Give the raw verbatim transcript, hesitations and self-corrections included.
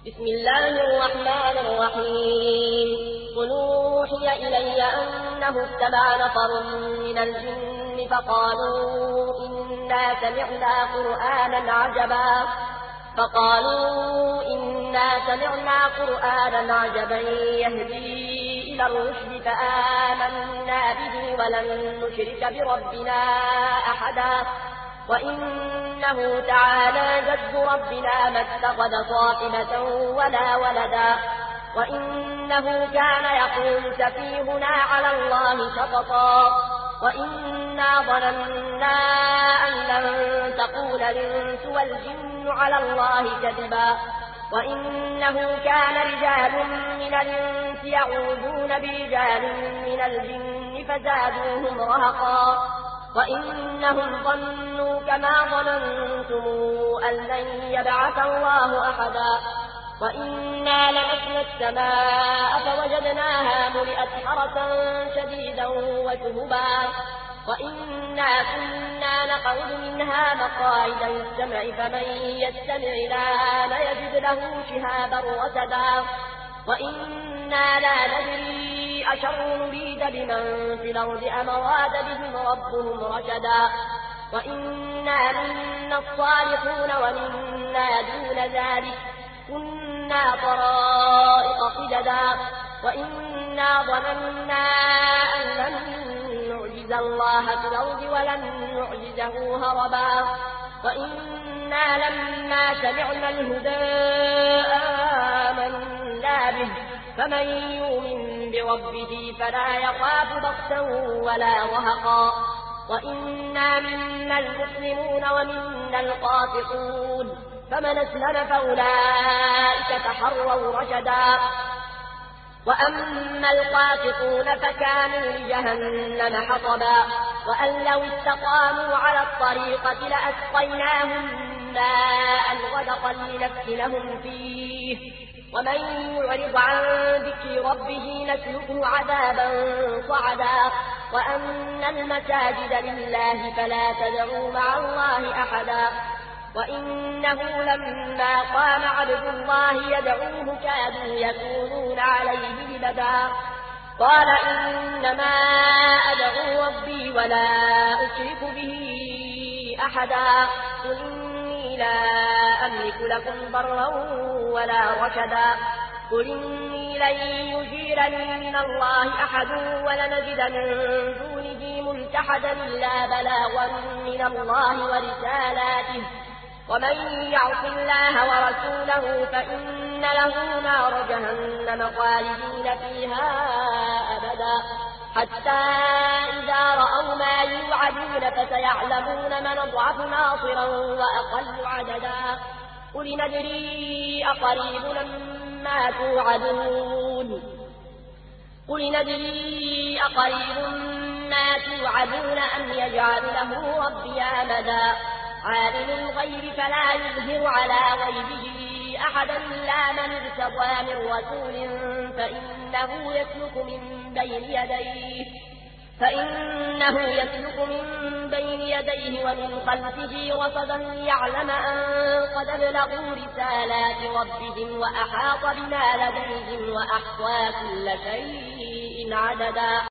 بسم الله الرحمن الرحيم قل أوحي إلي أنه استمع نفر من الجن فقالوا إنا سمعنا قرآنا عجبا فقالوا إنا سمعنا قرآنا عجبا يهدي إلى الرشد فآمنا به ولن نشرك بربنا أحدا وإنه تعالى جد ربنا ما اتخذ صاحبة ولا ولدا وإنه كان يقول سفيهنا على الله شططا وإنا ظننا أن لن تقول الإنس والجن على الله كذبا وإنه كان رجال من الإنس يعوذون برجال من الجن فزادوهم رهقا وإنهم ظنوا كما ظننتم أن لن يبعث الله أحدا وإنا لمسنا السماء فوجدناها ملئت حرسا شديدا وشهبا وإنا كنا نقعد منها مقاعد للسمع فمن يستمع الآن يجد له شهابا رصدا وإنا لا ندري أشر نريد بمن في الأرض أم أراد بهم ربهم رشدا وإنا منا الصالحون ومنا دون ذلك كنا طرائق قددا وإنا ظننا أن لن نعجز الله في الأرض ولن نعجزه هربا وإنا لما سمعنا الهدى آمنا به فمن يؤمن بربه فلا يخاف بخسا ولا رهقا وإنا منا المسلمون ومنا القاسطون فمن أسلم فأولئك تحروا رشدا وأما القاسطون فكانوا لجهنم حطبا وأن لو استقاموا على الطريقة لأسقيناهم ماء غدقا لنفتنهم فيه ومن يعرض عن ذكر ربه نسلكه عذابا صعدا وأن المساجد لله فلا تدعوا مع الله أحدا وإنه لما قام عبد الله يدعوه كادوا يكونون عليه لبدا قال إنما أدعو ربي ولا أشرك به أحدا قل إني لا أملك لكم ضرا ولا رشدا قل إني لن يجيرني من الله أحد ولنجد من دونه ملتحدا إلا بلاغا من الله ورسالاته ومن يعص الله ورسوله فإن له نار جهنم خالدين فيها أبدا حتى إذا رأوا ما يوعدون فسيعلمون من أضعف ناصرا وأقل عددا قل ندري أقريب ما توعدون قل ندري أقريب ما توعدون أم يجعل له ربي أمدا عالم الغيب فلا يظهر على غيبه أحدا إلا من ارتضى من رسول فإنه يسلك من بين يديه فإنه يسلك من بين يديه ومن خلفه رصدا ليعلم أن قد بلغوا رسالات ربهم وأحاط بما لديهم وأحصى كل شيء عددا